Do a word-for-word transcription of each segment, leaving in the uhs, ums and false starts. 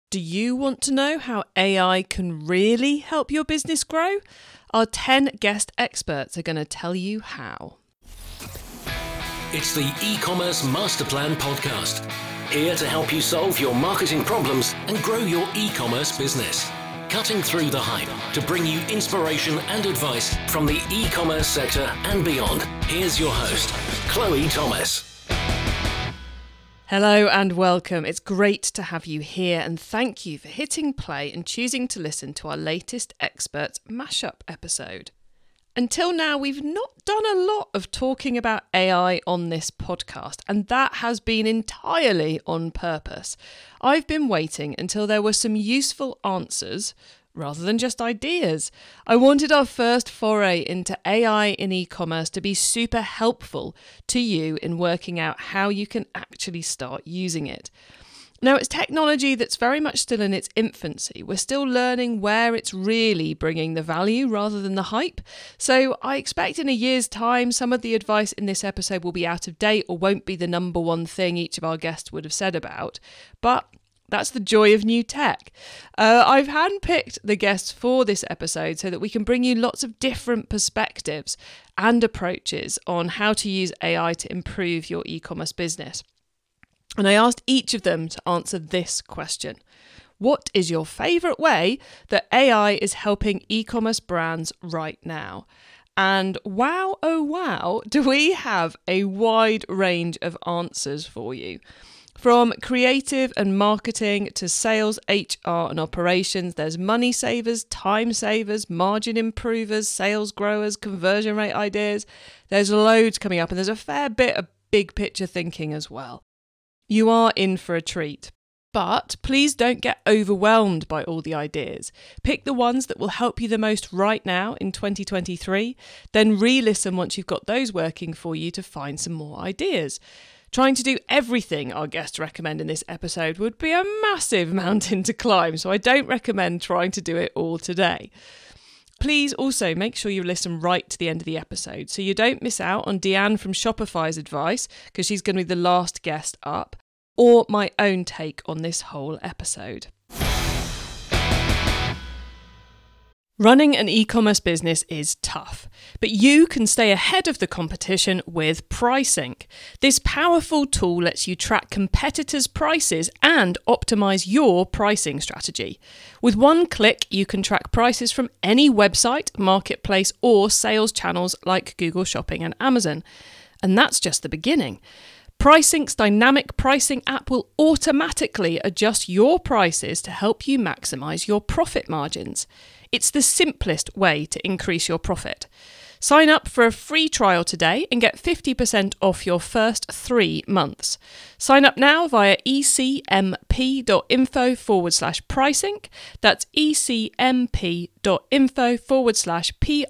Do you want to know how A I can really help your business grow? Our ten guest experts are going to tell you how. It's the E-commerce Master Plan podcast, here to help you solve your marketing problems and grow your e-commerce business. Cutting through the hype to bring you inspiration and advice from the e-commerce sector and beyond. Here's your host, Chloe Thomas. Hello and welcome. It's great to have you here, and thank you for hitting play and choosing to listen to our latest Experts Mashup episode. Until now, we've not done a lot of talking about A I on this podcast, and that has been entirely on purpose. I've been waiting until there were some useful answers rather than just ideas. I wanted our first foray into A I in e-commerce to be super helpful to you in working out how you can actually start using it. Now, it's technology that's very much still in its infancy. We're still learning where it's really bringing the value rather than the hype. So I expect in a year's time, some of the advice in this episode will be out of date or won't be the number one thing each of our guests would have said about. But that's the joy of new tech. Uh, I've handpicked the guests for this episode so that we can bring you lots of different perspectives and approaches on how to use A I to improve your e-commerce business. And I asked each of them to answer this question. What is your favourite way that A I is helping e-commerce brands right now? And wow, oh wow, do we have a wide range of answers for you. From creative and marketing to sales, H R and operations, there's money savers, time savers, margin improvers, sales growers, conversion rate ideas. There's loads coming up, and there's a fair bit of big picture thinking as well. You are in for a treat. But please don't get overwhelmed by all the ideas. Pick the ones that will help you the most right now in twenty twenty-three, then re-listen once you've got those working for you to find some more ideas. Trying to do everything our guests recommend in this episode would be a massive mountain to climb, so I don't recommend trying to do it all today. Please also make sure you listen right to the end of the episode so you don't miss out on Deanne from Shopify's advice, because she's going to be the last guest up, or my own take on this whole episode. Running an e-commerce business is tough, but you can stay ahead of the competition with PriceInc. This powerful tool lets you track competitors' prices and optimize your pricing strategy. With one click, you can track prices from any website, marketplace, or sales channels like Google Shopping and Amazon. And that's just the beginning. PriceInc's dynamic pricing app will automatically adjust your prices to help you maximize your profit margins. It's the simplest way to increase your profit. Sign up for a free trial today and get fifty percent off your first three months. Sign up now via ecmp.info forward slash PriceInc. That's ecmp.info forward slash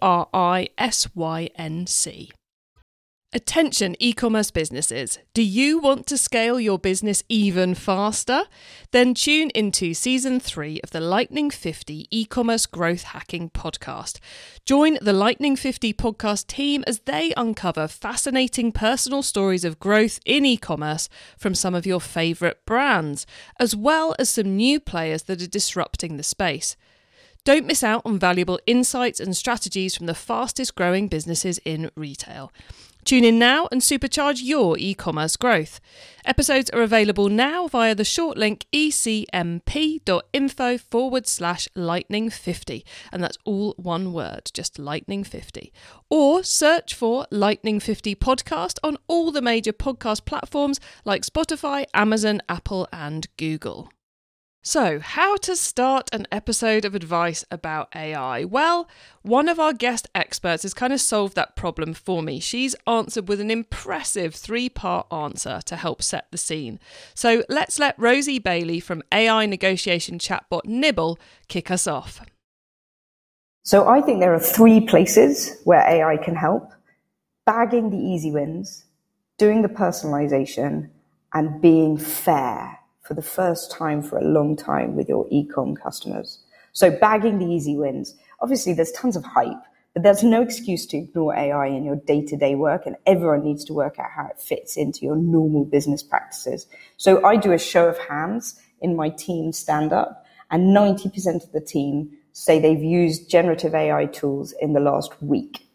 P-R-I-S-Y-N-C. Attention e-commerce businesses, do you want to scale your business even faster? Then tune into season three of the Lightning fifty e-commerce growth hacking podcast. Join the Lightning fifty podcast team as they uncover fascinating personal stories of growth in e-commerce from some of your favourite brands, as well as some new players that are disrupting the space. Don't miss out on valuable insights and strategies from the fastest growing businesses in retail. Tune in now and supercharge your e-commerce growth. Episodes are available now via the short link ecmp.info forward slash lightning 50. And that's all one word, just lightning fifty. Or search for Lightning fifty podcast on all the major podcast platforms like Spotify, Amazon, Apple, and Google. So, how to start an episode of advice about A I? Well, one of our guest experts has kind of solved that problem for me. She's answered with an impressive three-part answer to help set the scene. So let's let Rosie Bailey from A I negotiation chatbot Nibble kick us off. So I think there are three places where A I can help: bagging the easy wins, doing the personalization, and being fair for the first time for a long time with your e-com customers. So bagging the easy wins. Obviously, there's tons of hype, but there's no excuse to ignore A I in your day-to-day work, and everyone needs to work out how it fits into your normal business practices. So I do a show of hands. in my team stand up, and ninety percent of the team say they've used generative A I tools in the last week.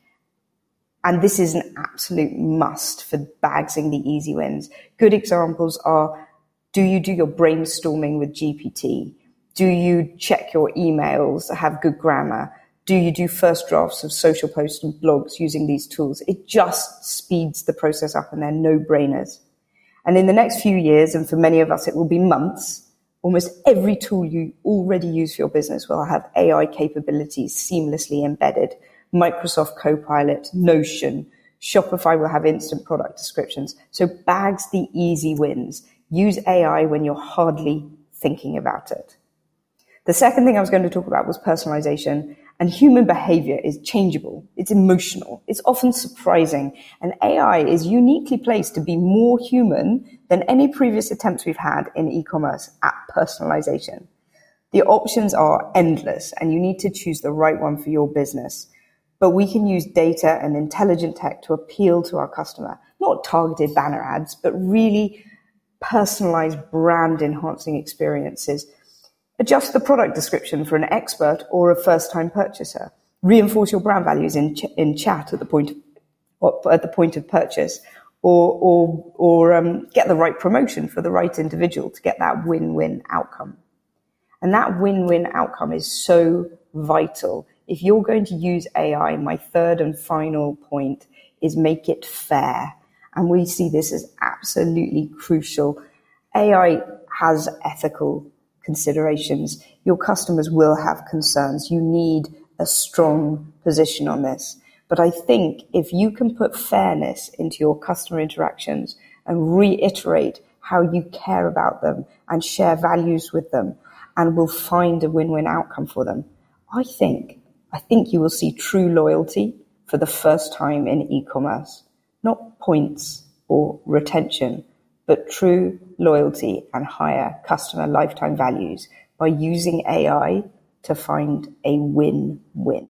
And this is an absolute must for bagsing the easy wins. Good examples are, do you do your brainstorming with G P T? Do you check your emails, have good grammar? Do you do first drafts of social posts and blogs using these tools? It just speeds the process up, and they're no-brainers. And in the next few years, and for many of us it will be months, almost every tool you already use for your business will have A I capabilities seamlessly embedded. Microsoft Copilot, Notion, Shopify will have instant product descriptions. So bags the easy wins. Use A I when you're hardly thinking about it. The second thing I was going to talk about was personalization. And human behavior is changeable. It's emotional. It's often surprising. And A I is uniquely placed to be more human than any previous attempts we've had in e-commerce at personalization. The options are endless, and you need to choose the right one for your business. But we can use data and intelligent tech to appeal to our customer, not targeted banner ads, but really personalized brand-enhancing experiences. Adjust the product description for an expert or a first-time purchaser. Reinforce your brand values in ch- in chat at the point of, at the point of purchase, or or or um, get the right promotion for the right individual to get that win-win outcome. And that win-win outcome is so vital. If you're going to use A I, my third and final point is make it fair. And we see this as absolutely crucial. A I has ethical considerations. Your customers will have concerns. You need a strong position on this. But I think if you can put fairness into your customer interactions and reiterate how you care about them and share values with them, and will find a win-win outcome for them, I think, I think you will see true loyalty for the first time in e-commerce. Not points or retention, but true loyalty and higher customer lifetime values by using A I to find a win-win.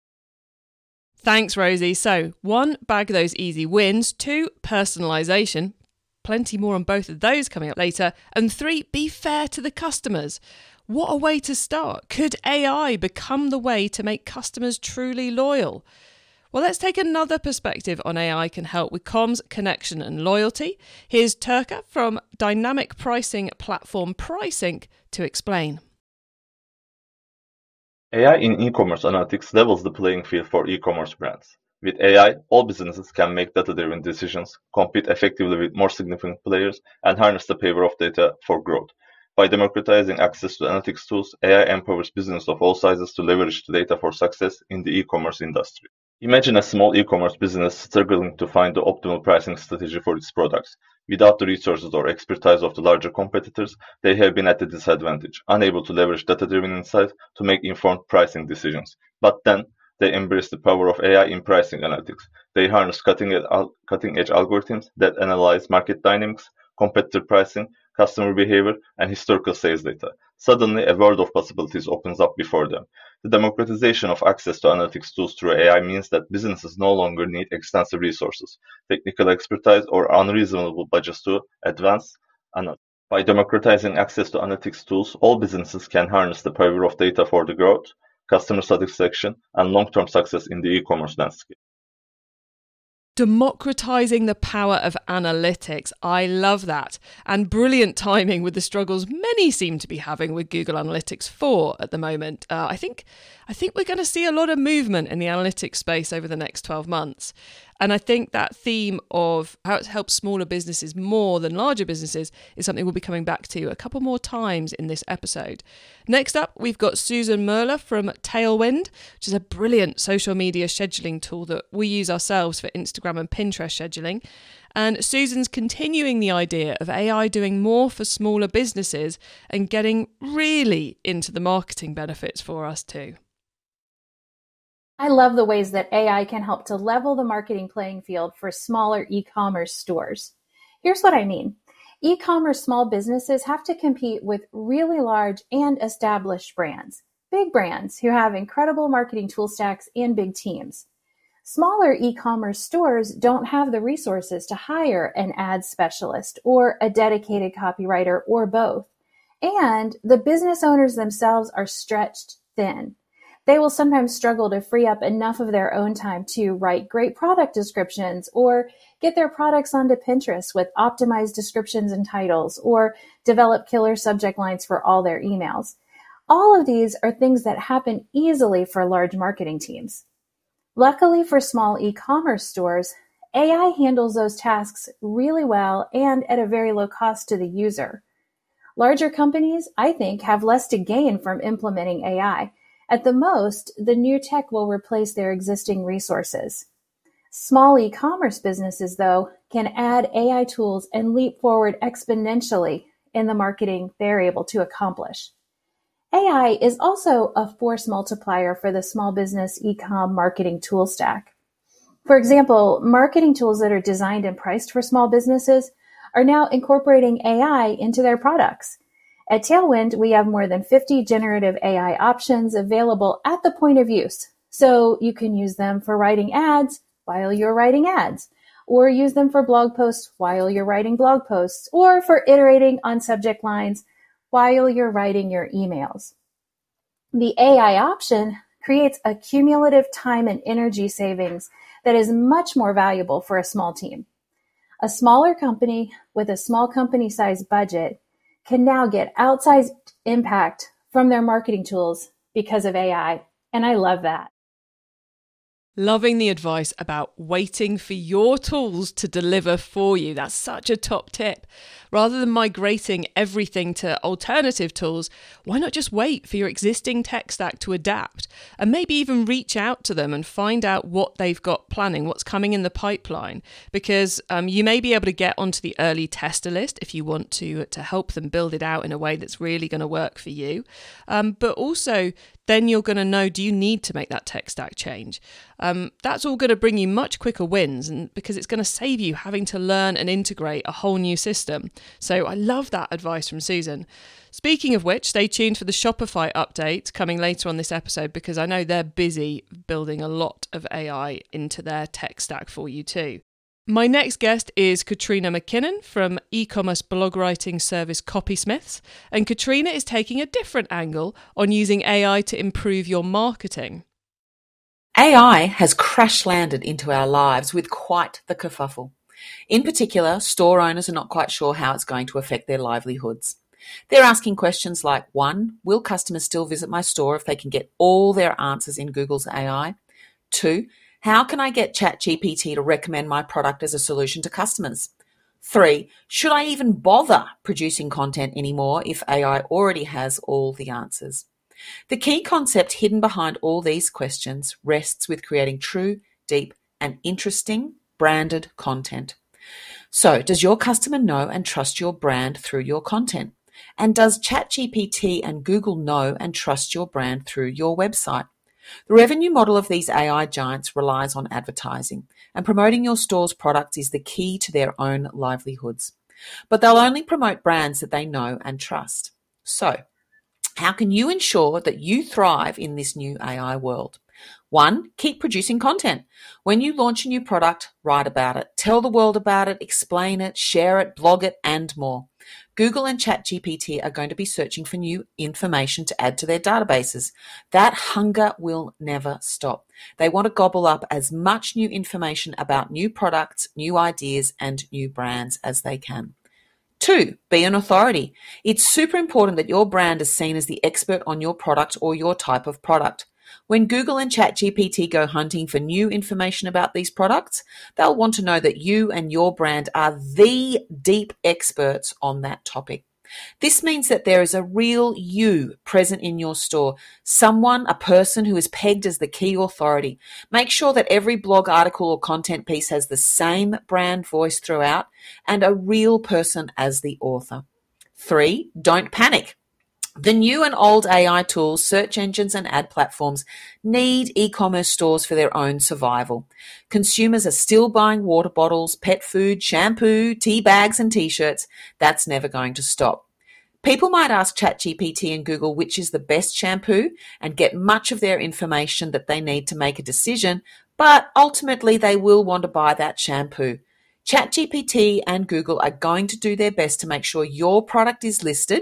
Thanks, Rosie. So, one, bag those easy wins. Two, personalisation. Plenty more on both of those coming up later. And three, be fair to the customers. What a way to start. Could A I become the way to make customers truly loyal? Well, let's take another perspective on A I can help with comms, connection and loyalty. Here's Turka from dynamic pricing platform PriceInc to explain. A I in e-commerce analytics levels the playing field for e-commerce brands. With A I, all businesses can make data-driven decisions, compete effectively with more significant players, and harness the power of data for growth. By democratizing access to analytics tools, A I empowers businesses of all sizes to leverage the data for success in the e-commerce industry. Imagine a small e-commerce business struggling to find the optimal pricing strategy for its products. Without the resources or expertise of the larger competitors, they have been at a disadvantage, unable to leverage data-driven insight to make informed pricing decisions. But then, they embrace the power of A I in pricing analytics. They harness cutting-edge, cutting-edge algorithms that analyze market dynamics, competitor pricing, customer behavior, and historical sales data. Suddenly, a world of possibilities opens up before them. The democratization of access to analytics tools through A I means that businesses no longer need extensive resources, technical expertise, or unreasonable budgets to advance analytics. By democratizing access to analytics tools, all businesses can harness the power of data for the growth, customer satisfaction, and long-term success in the e-commerce landscape. Democratizing the power of analytics. I love that. And brilliant timing with the struggles many seem to be having with Google Analytics four at the moment. Uh, I think I think we're going to see a lot of movement in the analytics space over the next twelve months. And I think that theme of how it helps smaller businesses more than larger businesses is something we'll be coming back to a couple more times in this episode. Next up, we've got Susan Merler from Tailwind, which is a brilliant social media scheduling tool that we use ourselves for Instagram and Pinterest scheduling. And Susan's continuing the idea of A I doing more for smaller businesses and getting really into the marketing benefits for us too. I love the ways that A I can help to level the marketing playing field for smaller e-commerce stores. Here's what I mean. E-commerce small businesses have to compete with really large and established brands, big brands who have incredible marketing tool stacks and big teams. Smaller e-commerce stores don't have the resources to hire an ad specialist or a dedicated copywriter or both. And the business owners themselves are stretched thin. They will sometimes struggle to free up enough of their own time to write great product descriptions or get their products onto Pinterest with optimized descriptions and titles or develop killer subject lines for all their emails. All of these are things that happen easily for large marketing teams. Luckily for small e-commerce stores, A I handles those tasks really well and at a very low cost to the user. Larger companies, I think, have less to gain from implementing A I. At the most, the new tech will replace their existing resources. Small e-commerce businesses, though, can add A I tools and leap forward exponentially in the marketing they're able to accomplish. A I is also a force multiplier for the small business e-com marketing tool stack. For example, marketing tools that are designed and priced for small businesses are now incorporating A I into their products. At Tailwind, we have more than fifty generative A I options available at the point of use. So you can use them for writing ads while you're writing ads, or use them for blog posts while you're writing blog posts, or for iterating on subject lines while you're writing your emails. The A I option creates a cumulative time and energy savings that is much more valuable for a small team. A smaller company with a small company-sized budget can now get outsized impact from their marketing tools because of A I, and I love that. Loving the advice about waiting for your tools to deliver for you. That's such a top tip. Rather than migrating everything to alternative tools, why not just wait for your existing tech stack to adapt and maybe even reach out to them and find out what they've got planning, what's coming in the pipeline? Because um, you may be able to get onto the early tester list if you want to, to help them build it out in a way that's really going to work for you. Um, but also, then you're going to know, do you need to make that tech stack change? Um, that's all going to bring you much quicker wins, and because it's going to save you having to learn and integrate a whole new system. So I love that advice from Susan. Speaking of which, stay tuned for the Shopify update coming later on this episode, because I know they're busy building a lot of A I into their tech stack for you too. My next guest is Katrina McKinnon from e-commerce blog writing service Copysmiths, and Katrina is taking a different angle on using A I to improve your marketing. A I has crash-landed into our lives with quite the kerfuffle. In particular, store owners are not quite sure how it's going to affect their livelihoods. They're asking questions like, one, will customers still visit my store if they can get all their answers in Google's A I? Two, how can I get ChatGPT to recommend my product as a solution to customers? Three, should I even bother producing content anymore if A I already has all the answers? The key concept hidden behind all these questions rests with creating true, deep, and interesting branded content. So, does your customer know and trust your brand through your content? And does ChatGPT and Google know and trust your brand through your website? The revenue model of these A I giants relies on advertising, and promoting your store's products is the key to their own livelihoods. But they'll only promote brands that they know and trust. So, how can you ensure that you thrive in this new A I world? One, keep producing content. When you launch a new product, write about it, tell the world about it, explain it, share it, blog it, and more. Google and ChatGPT are going to be searching for new information to add to their databases. That hunger will never stop. They want to gobble up as much new information about new products, new ideas, and new brands as they can. Two, be an authority. It's super important that your brand is seen as the expert on your product or your type of product. When Google and ChatGPT go hunting for new information about these products, they'll want to know that you and your brand are the deep experts on that topic. This means that there is a real you present in your store, someone, a person who is pegged as the key authority. Make sure that every blog article or content piece has the same brand voice throughout and a real person as the author. Three, don't panic. The new and old A I tools, search engines and ad platforms need e-commerce stores for their own survival. Consumers are still buying water bottles, pet food, shampoo, tea bags and t-shirts. That's never going to stop. People might ask ChatGPT and Google which is the best shampoo and get much of their information that they need to make a decision, but ultimately they will want to buy that shampoo. ChatGPT and Google are going to do their best to make sure your product is listed,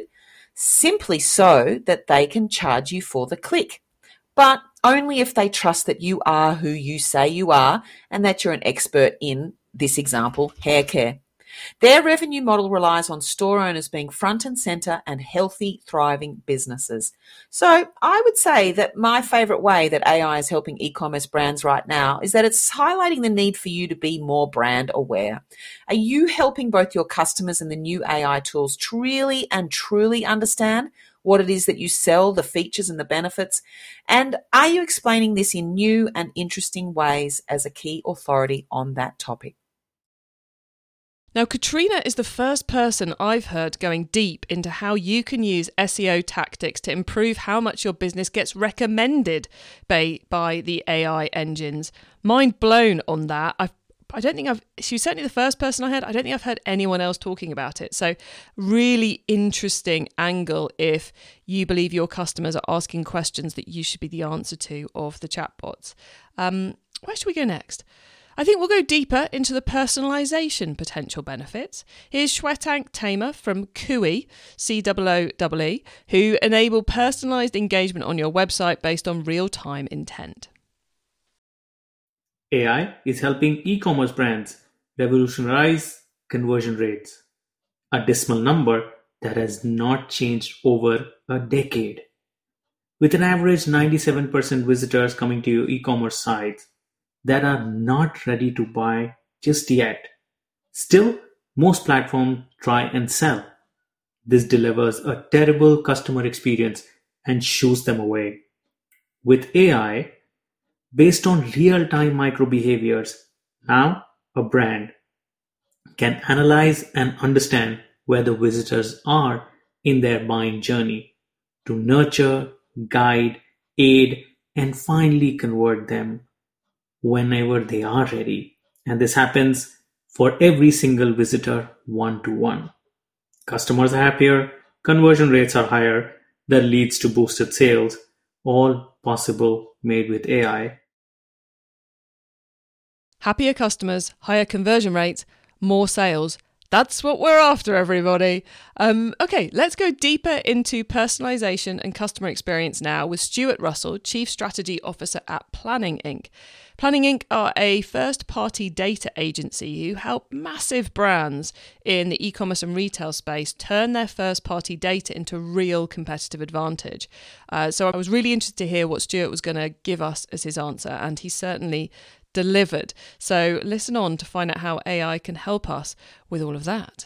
simply so that they can charge you for the click. But only if they trust that you are who you say you are and that you're an expert in, this example, hair care. Their revenue model relies on store owners being front and center and healthy, thriving businesses. So I would say that my favorite way that A I is helping e-commerce brands right now is that it's highlighting the need for you to be more brand aware. Are you helping both your customers and the new A I tools to really and truly understand what it is that you sell, the features and the benefits? And are you explaining this in new and interesting ways as a key authority on that topic? Now, Katrina is the first person I've heard going deep into how you can use S E O tactics to improve how much your business gets recommended by, by the A I engines. Mind blown on that. I've I don't think I've, she was certainly the first person I heard. I don't think I've heard anyone else talking about it. So really interesting angle if you believe your customers are asking questions that you should be the answer to of the chatbots. Um, where should we go next? I think we'll go deeper into the personalisation potential benefits. Here's Shwetank Tamer from Cooee, C O O E, who enable personalised engagement on your website based on real-time intent. A I is helping e-commerce brands revolutionize conversion rates, a dismal number that has not changed over a decade. With an average ninety-seven percent visitors coming to your e-commerce sites that are not ready to buy just yet. Still, most platforms try and sell. This delivers a terrible customer experience and shoos them away. With A I, based on real-time micro-behaviors, now a brand can analyze and understand where the visitors are in their buying journey to nurture, guide, aid, and finally convert them whenever they are ready. And this happens for every single visitor one-to-one. Customers are happier, conversion rates are higher, that leads to boosted sales, all possible made with A I. Happier customers, higher conversion rates, more sales. That's what we're after, everybody. Um, okay, let's go deeper into personalisation and customer experience now with Stuart Russell, Chief Strategy Officer at Planning Incorporated. Planning Incorporated are a first-party data agency who help massive brands in the e-commerce and retail space turn their first-party data into real competitive advantage. Uh, so I was really interested to hear what Stuart was going to give us as his answer, and he certainly delivered. So listen on to find out how A I can help us with all of that.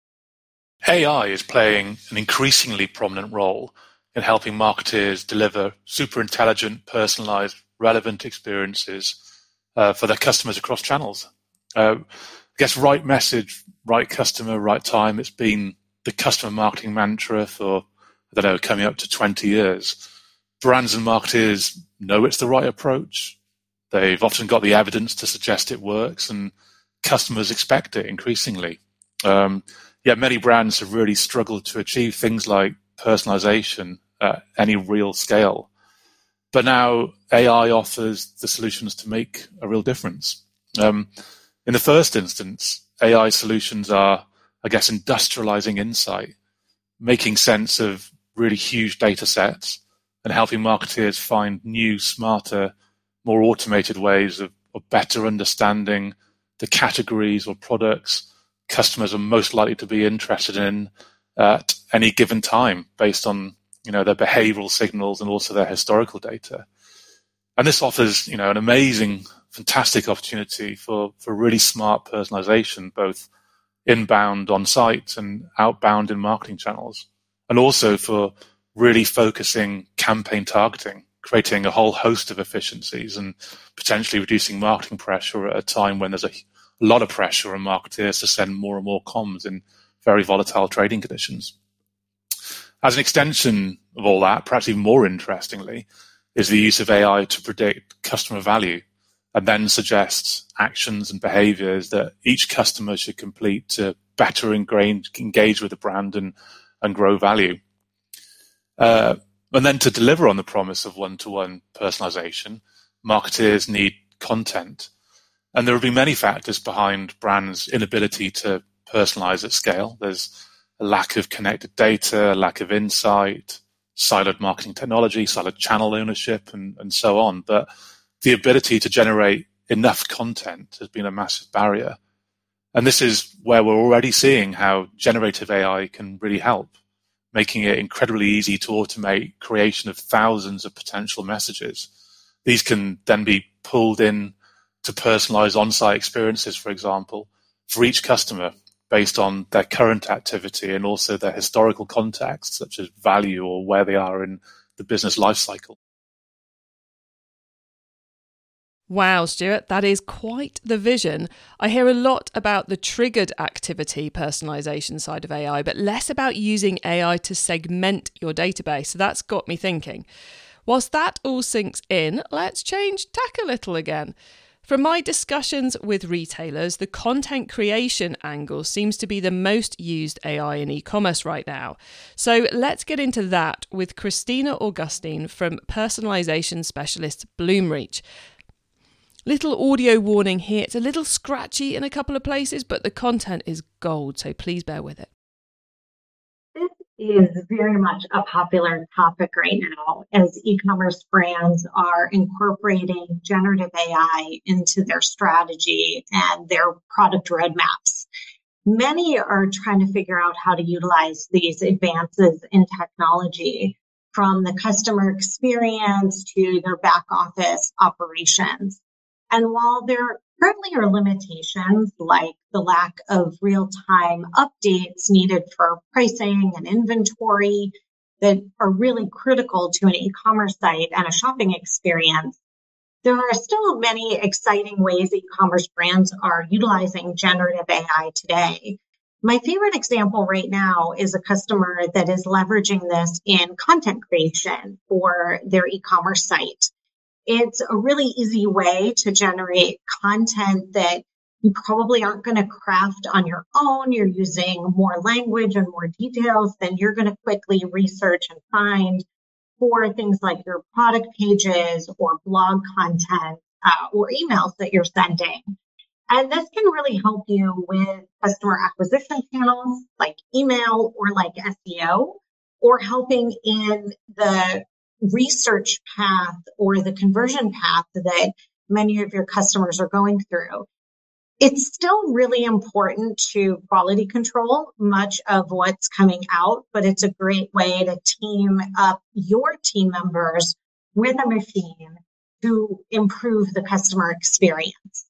A I is playing an increasingly prominent role in helping marketers deliver super intelligent, personalized, relevant experiences uh, for their customers across channels. Uh, I guess right message, right customer, right time. It's been the customer marketing mantra for, I don't know, coming up to twenty years. Brands and marketers know it's the right approach. They've often got the evidence to suggest it works, and customers expect it increasingly. Um, yet many brands have really struggled to achieve things like personalization at any real scale. But now A I offers the solutions to make a real difference. Um, in the first instance, A I solutions are, I guess, industrializing insight, making sense of really huge data sets and helping marketers find new, smarter, more automated ways of, of better understanding the categories or products customers are most likely to be interested in at any given time based on, you know, their behavioral signals and also their historical data. And this offers, you know, an amazing, fantastic opportunity for, for really smart personalization, both inbound on site and outbound in marketing channels, and also for really focusing campaign targeting, creating a whole host of efficiencies and potentially reducing marketing pressure at a time when there's a, a lot of pressure on marketers to send more and more comms in very volatile trading conditions. As an extension of all that, perhaps even more interestingly, is the use of A I to predict customer value and then suggest actions and behaviors that each customer should complete to better ingrain, engage with the brand and, and grow value. Uh, And then to deliver on the promise of one-to-one personalization, marketers need content. And there have been many factors behind brands' inability to personalize at scale. There's a lack of connected data, a lack of insight, siloed marketing technology, siloed channel ownership, and, and so on. But the ability to generate enough content has been a massive barrier. And this is where we're already seeing how generative A I can really help, making it incredibly easy to automate creation of thousands of potential messages. These can then be pulled in to personalize on-site experiences, for example, for each customer based on their current activity and also their historical context, such as value or where they are in the business lifecycle. Wow, Stuart, that is quite the vision. I hear a lot about the triggered activity personalization side of A I, but less about using A I to segment your database. So that's got me thinking. Whilst that all sinks in, let's change tack a little again. From my discussions with retailers, the content creation angle seems to be the most used A I in e-commerce right now. So let's get into that with Christina Augustine from personalization specialist Bloomreach. Little audio warning here, it's a little scratchy in a couple of places, but the content is gold, so please bear with it. This is very much a popular topic right now as e-commerce brands are incorporating generative A I into their strategy and their product roadmaps. Many are trying to figure out how to utilize these advances in technology from the customer experience to their back office operations. And while there currently are limitations like the lack of real-time updates needed for pricing and inventory that are really critical to an e-commerce site and a shopping experience, there are still many exciting ways e-commerce brands are utilizing generative A I today. My favorite example right now is a customer that is leveraging this in content creation for their e-commerce site. It's a really easy way to generate content that you probably aren't going to craft on your own. You're using more language and more details than you're going to quickly research and find for things like your product pages or blog content uh, or emails that you're sending. And this can really help you with customer acquisition channels like email or like S E O, or helping in the research path or the conversion path that many of your customers are going through. It's still really important to quality control much of what's coming out, but it's a great way to team up your team members with a machine to improve the customer experience.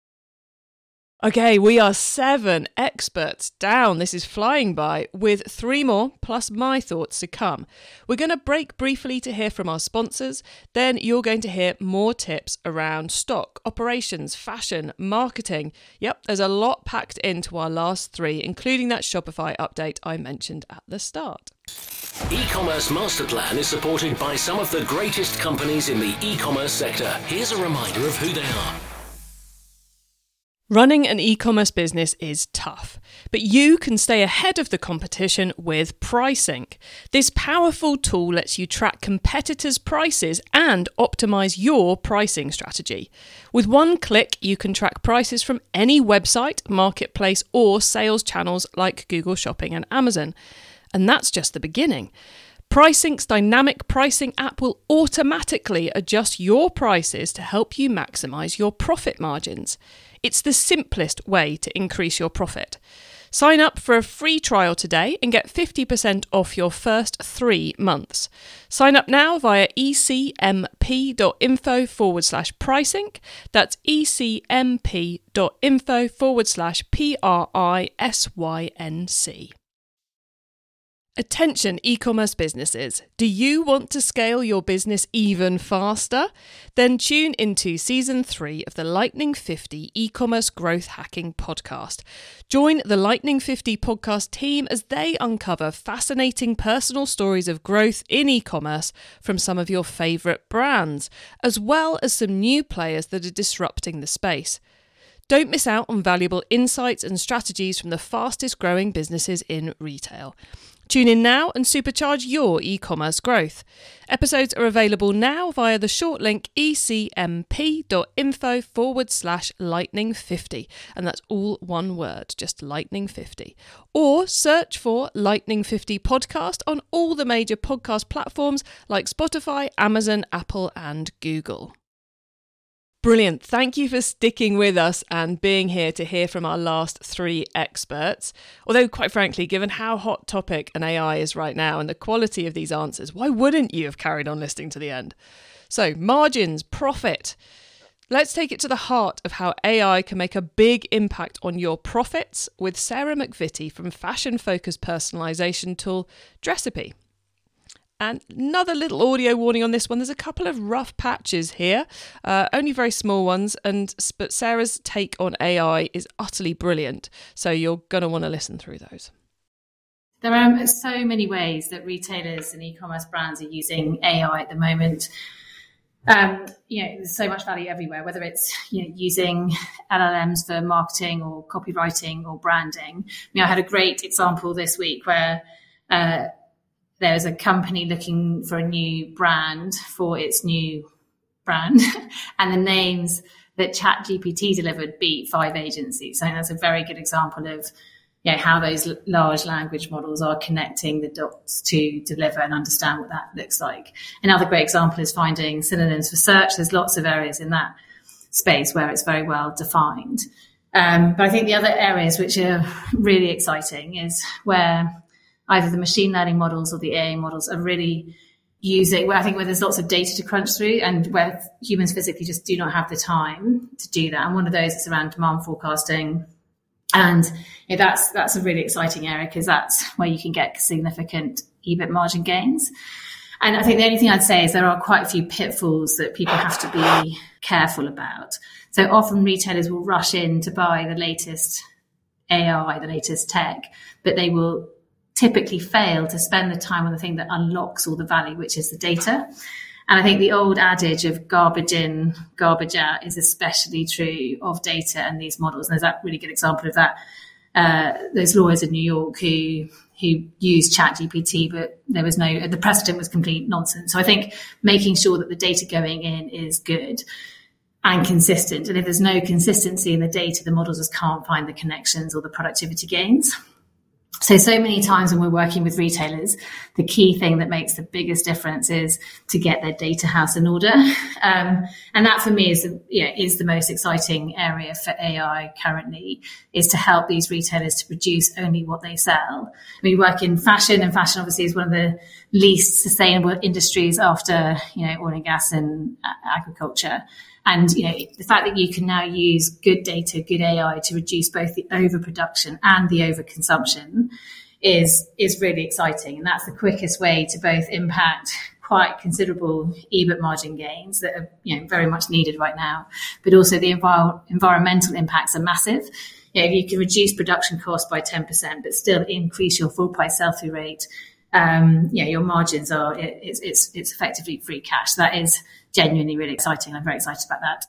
Okay, we are seven experts down. This is flying by, with three more plus my thoughts to come. We're going to break briefly to hear from our sponsors. Then you're going to hear more tips around stock, operations, fashion, marketing. Yep, there's a lot packed into our last three, including that Shopify update I mentioned at the start. E-commerce Master Plan is supported by some of the greatest companies in the e-commerce sector. Here's a reminder of who they are. Running an e-commerce business is tough, but you can stay ahead of the competition with PriceSync. This powerful tool lets you track competitors' prices and optimize your pricing strategy. With one click, you can track prices from any website, marketplace, or sales channels like Google Shopping and Amazon. And that's just the beginning. PriceSync's dynamic pricing app will automatically adjust your prices to help you maximize your profit margins. It's the simplest way to increase your profit. Sign up for a free trial today and get fifty percent off your first three months. Sign up now via ecmp.info forward slash PriceSync. That's ecmp.info forward slash P-R-I-S-Y-N-C. Attention e-commerce businesses. Do you want to scale your business even faster? Then tune into season three of the Lightning fifty e-commerce growth hacking podcast. Join the Lightning fifty podcast team as they uncover fascinating personal stories of growth in e-commerce from some of your favourite brands, as well as some new players that are disrupting the space. Don't miss out on valuable insights and strategies from the fastest growing businesses in retail. Tune in now and supercharge your e-commerce growth. Episodes are available now via the short link ecmp.info forward slash lightning 50. And that's all one word, just lightning fifty. Or search for Lightning fifty podcast on all the major podcast platforms like Spotify, Amazon, Apple, and Google. Brilliant. Thank you for sticking with us and being here to hear from our last three experts. Although, quite frankly, given how hot topic an A I is right now and the quality of these answers, why wouldn't you have carried on listening to the end? So, margins, profit. Let's take it to the heart of how A I can make a big impact on your profits with Sarah McVitie from fashion-focused personalisation tool Dressipy. And another little audio warning on this one. There's a couple of rough patches here, uh, only very small ones, and but Sarah's take on A I is utterly brilliant. So you're going to want to listen through those. There are so many ways that retailers and e-commerce brands are using A I at the moment. Um, you know, there's so much value everywhere, whether it's, you know, using L L Ms for marketing or copywriting or branding. I mean, I had a great example this week where uh, there's a company looking for a new brand for its new brand, and the names that ChatGPT delivered beat five agencies. So I think that's a very good example of, you know, how those large language models are connecting the dots to deliver and understand what that looks like. Another great example is finding synonyms for search. There's lots of areas in that space where it's very well defined. Um, but I think the other areas which are really exciting is where either the machine learning models or the A I models are really using, where I think where there's lots of data to crunch through and where humans physically just do not have the time to do that. And one of those is around demand forecasting. And you know, that's that's a really exciting area because that's where you can get significant E B I T margin gains. And I think the only thing I'd say is there are quite a few pitfalls that people have to be careful about. So often retailers will rush in to buy the latest A I, the latest tech, but they will typically fail to spend the time on the thing that unlocks all the value, which is the data. And I think the old adage of garbage in, garbage out is especially true of data and these models. And there's that really good example of that. Uh, those lawyers in New York who who used ChatGPT, but there was no, the precedent was complete nonsense. So I think making sure that the data going in is good and consistent. And if there's no consistency in the data, the models just can't find the connections or the productivity gains. So, so many times when we're working with retailers, the key thing that makes the biggest difference is to get their data house in order. Um, and that for me is, you know, is the most exciting area for A I currently, is to help these retailers to produce only what they sell. We work in fashion, and fashion obviously is one of the least sustainable industries after, you know, oil and gas and agriculture. And, you know, the fact that you can now use good data, good A I to reduce both the overproduction and the overconsumption is, is really exciting. And that's the quickest way to both impact quite considerable E B I T margin gains that are, you know, very much needed right now. But also the envir- environmental impacts are massive. You know, if you can reduce production costs by ten percent, but still increase your full price sell-through rate, um, you know, your margins are, it, it's, it's, it's effectively free cash. So that is genuinely really exciting. I'm very excited about that.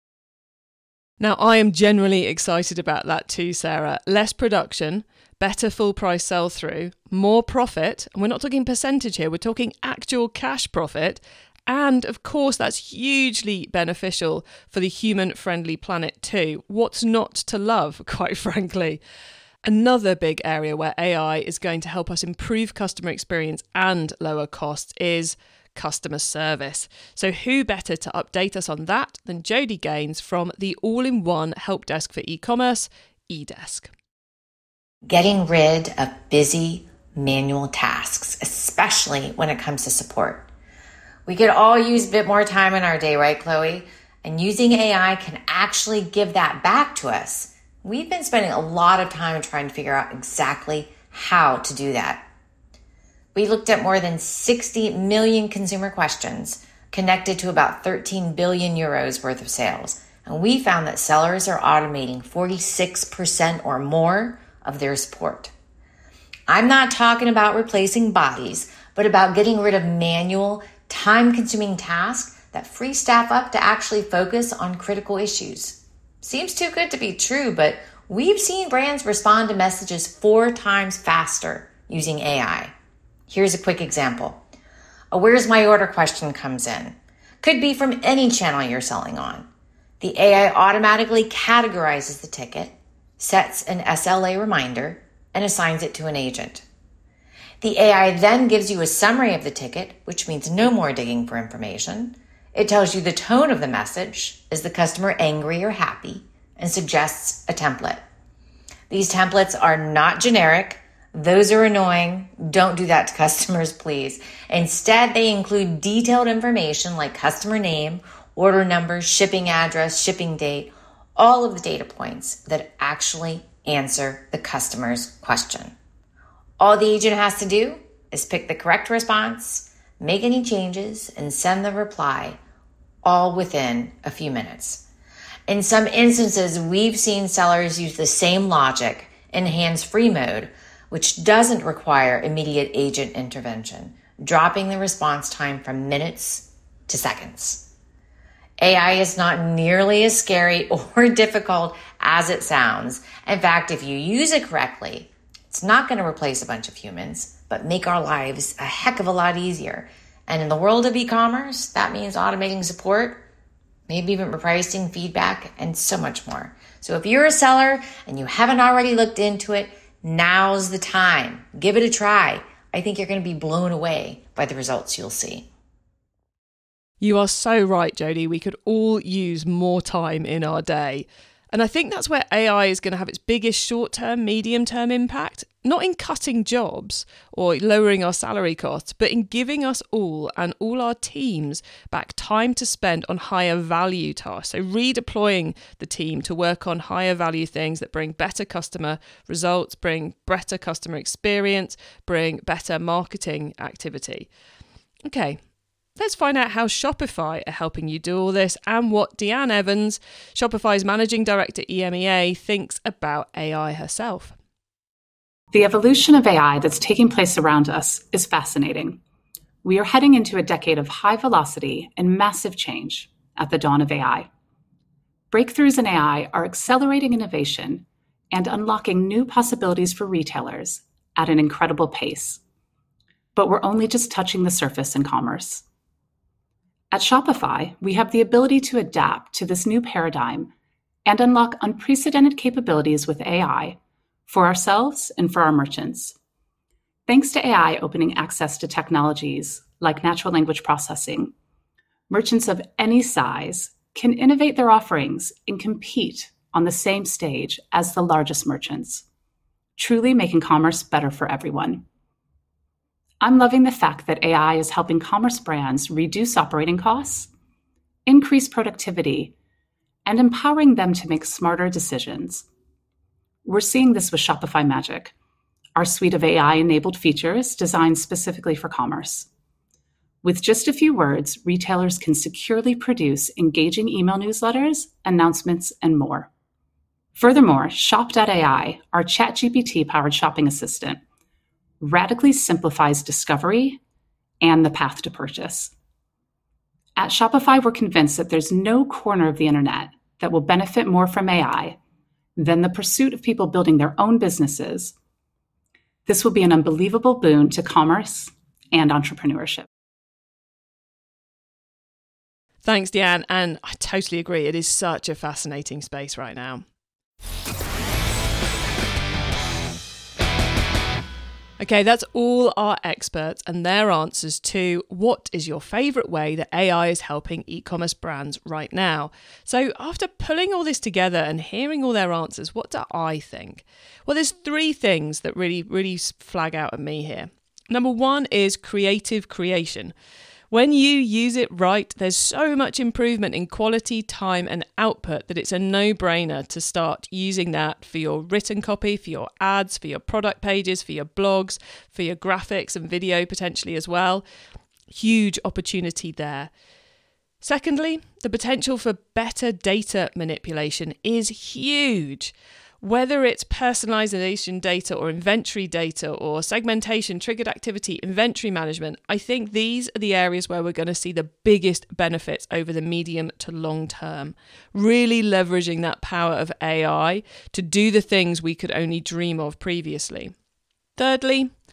Now, I am generally excited about that too, Sarah. Less production, better full price sell through, more profit. And we're not talking percentage here, we're talking actual cash profit. And of course, that's hugely beneficial for the human friendly planet too. What's not to love, quite frankly? Another big area where A I is going to help us improve customer experience and lower costs is customer service. So who better to update us on that than Jodie Gaines from the all-in-one help desk for e-commerce, eDesk. Getting rid of busy manual tasks, especially when it comes to support. We could all use a bit more time in our day, right, Chloe? And using A I can actually give that back to us. We've been spending a lot of time trying to figure out exactly how to do that. We looked at more than sixty million consumer questions connected to about thirteen billion euros worth of sales. And we found that sellers are automating forty-six percent or more of their support. I'm not talking about replacing bodies, but about getting rid of manual, time-consuming tasks that free staff up to actually focus on critical issues. Seems too good to be true, but we've seen brands respond to messages four times faster using A I. Here's a quick example. A where's my order question comes in. Could be from any channel you're selling on. The A I automatically categorizes the ticket, sets an S L A reminder, and assigns it to an agent. The A I then gives you a summary of the ticket, which means no more digging for information. It tells you the tone of the message. Is the customer angry or happy? And suggests a template. These templates are not generic. Those are annoying. Don't do that to customers, please. Instead, they include detailed information like customer name, order number, shipping address, shipping date, all of the data points that actually answer the customer's question. All the agent has to do is pick the correct response, make any changes, and send the reply, all within a few minutes. In some instances, we've seen sellers use the same logic in hands-free mode, which doesn't require immediate agent intervention, dropping the response time from minutes to seconds. A I is not nearly as scary or difficult as it sounds. In fact, if you use it correctly, it's not going to replace a bunch of humans, but make our lives a heck of a lot easier. And in the world of e-commerce, that means automating support, maybe even repricing, feedback, and so much more. So if you're a seller and you haven't already looked into it, now's the time. Give it a try. I think you're going to be blown away by the results you'll see. You are so right, Jodie. We could all use more time in our day. And I think that's where A I is going to have its biggest short-term, medium-term impact, not in cutting jobs or lowering our salary costs, but in giving us all and all our teams back time to spend on higher value tasks. So redeploying the team to work on higher value things that bring better customer results, bring better customer experience, bring better marketing activity. Okay. Let's find out how Shopify are helping you do all this and what Deanne Evans, Shopify's Managing Director E M E A, thinks about A I herself. The evolution of A I that's taking place around us is fascinating. We are heading into a decade of high velocity and massive change at the dawn of A I. Breakthroughs in A I are accelerating innovation and unlocking new possibilities for retailers at an incredible pace. But we're only just touching the surface in commerce. At Shopify, we have the ability to adapt to this new paradigm and unlock unprecedented capabilities with A I for ourselves and for our merchants. Thanks to A I opening access to technologies like natural language processing, merchants of any size can innovate their offerings and compete on the same stage as the largest merchants, truly making commerce better for everyone. I'm loving the fact that A I is helping commerce brands reduce operating costs, increase productivity, and empowering them to make smarter decisions. We're seeing this with Shopify Magic, our suite of A I-enabled features designed specifically for commerce. With just a few words, retailers can securely produce engaging email newsletters, announcements, and more. Furthermore, Shop dot A I, our ChatGPT-powered shopping assistant, radically simplifies discovery and the path to purchase. At Shopify, we're convinced that there's no corner of the internet that will benefit more from A I than the pursuit of people building their own businesses. This will be an unbelievable boon to commerce and entrepreneurship. Thanks, Deanne. And I totally agree. It is such a fascinating space right now. Okay, that's all our experts and their answers to what is your favourite way that A I is helping e-commerce brands right now. So after pulling all this together and hearing all their answers, what do I think? Well, there's three things that really, really flag out at me here. Number one is creative creation. When you use it right, there's so much improvement in quality, time, and output that it's a no-brainer to start using that for your written copy, for your ads, for your product pages, for your blogs, for your graphics and video potentially as well. Huge opportunity there. Secondly, the potential for better data manipulation is huge. Whether it's personalization data or inventory data or segmentation, triggered activity, inventory management, I think these are the areas where we're going to see the biggest benefits over the medium to long term. Really leveraging that power of A I to do the things we could only dream of previously. Thirdly,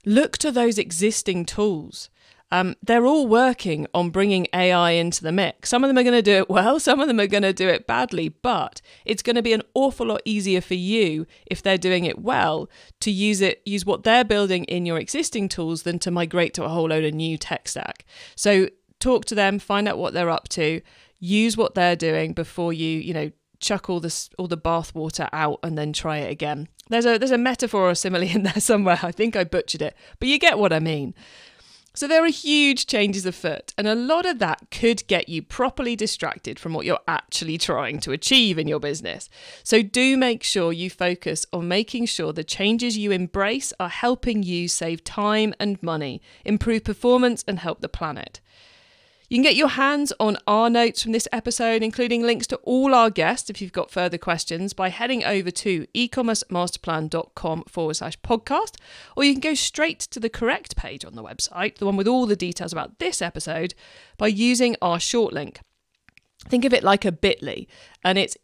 look to those existing tools. Um, they're all working on bringing A I into the mix. Some of them are going to do it well, some of them are going to do it badly, but it's going to be an awful lot easier for you if they're doing it well to use it, use what they're building in your existing tools than to migrate to a whole load of new tech stack. So talk to them, find out what they're up to, use what they're doing before you, you know, chuck all this all the bath water out and then try it again. There's a there's a metaphor or simile in there somewhere. I think I butchered it, but you get what I mean. So there are huge changes afoot, and a lot of that could get you properly distracted from what you're actually trying to achieve in your business. So do make sure you focus on making sure the changes you embrace are helping you save time and money, improve performance, and help the planet. You can get your hands on our notes from this episode, including links to all our guests if you've got further questions, by heading over to ecommercemasterplan.com forward slash podcast, or you can go straight to the correct page on the website, the one with all the details about this episode, by using our short link. Think of it like a bit dot l y, and it's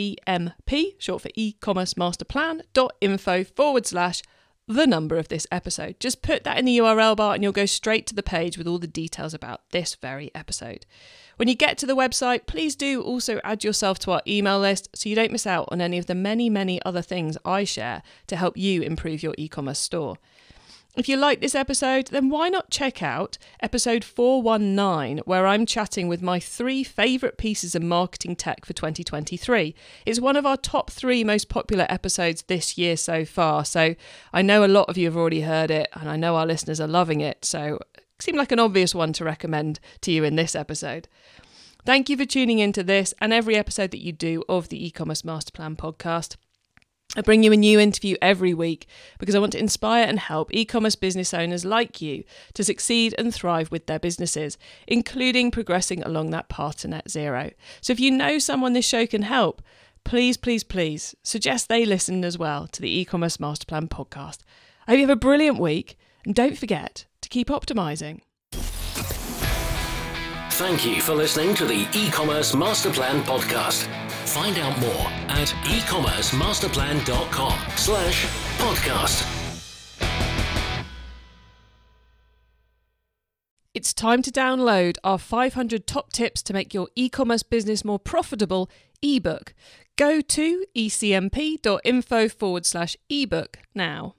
ecmp, short for ecommercemasterplan.info forward slash the number of this episode. Just put that in the U R L bar and you'll go straight to the page with all the details about this very episode. When you get to the website, please do also add yourself to our email list so you don't miss out on any of the many, many other things I share to help you improve your e-commerce store. If you like this episode, then why not check out episode four nineteen, where I'm chatting with my three favourite pieces of marketing tech for twenty twenty-three. It's one of our top three most popular episodes this year so far, so I know a lot of you have already heard it, and I know our listeners are loving it, so it seemed like an obvious one to recommend to you in this episode. Thank you for tuning into this and every episode that you do of the E-Commerce Masterplan podcast. I bring you a new interview every week because I want to inspire and help e-commerce business owners like you to succeed and thrive with their businesses, including progressing along that path to net zero. So if you know someone this show can help, please, please, please suggest they listen as well to the E-Commerce Masterplan podcast. I hope you have a brilliant week, and don't forget to keep optimizing. Thank you for listening to the E-Commerce Masterplan podcast. Find out more at ecommercemasterplan.com slash podcast. It's time to download our five hundred top tips to make your e-commerce business more profitable ebook. Go to ecmp.info forward slash ebook now.